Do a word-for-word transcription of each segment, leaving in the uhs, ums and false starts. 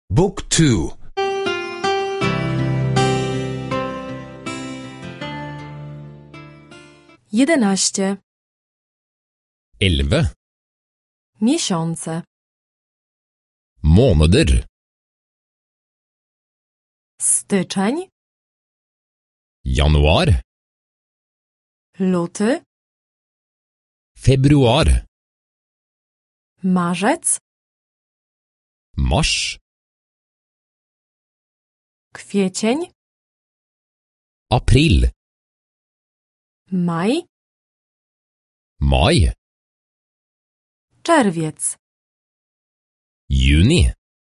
Book two. Jedenaście. Elve. Miesiące. Måneder. Styczeń. Januar. Luty. Februar. Marzec. Mars. Kwiecień. April. Maj. Maj. Czerwiec. Juni.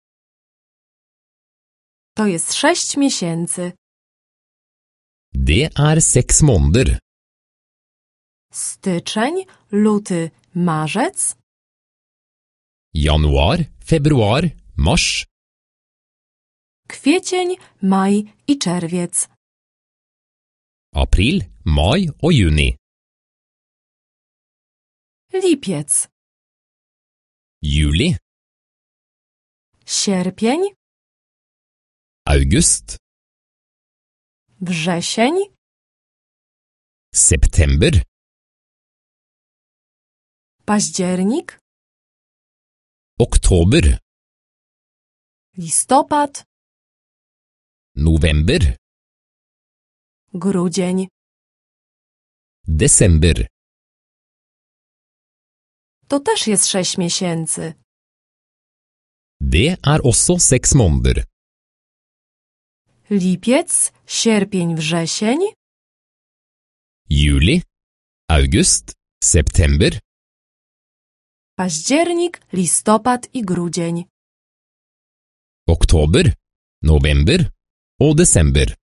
To jest sześć miesięcy. Det er seks måneder. Styczeń, luty, marzec. Januar, februar, mars. Kwiecień, maj i czerwiec. April, maj og juni. Lipiec. Juli. Sierpień. August. Wrzesień. September. Październik. Oktober. Listopad. November. Grudzień. Desember. To też jest sześć miesięcy. Det er også seks måneder. Lipiec, sierpień, wrzesień. Juli. August. September. Październik, listopad i grudzień. Oktober. November og desember.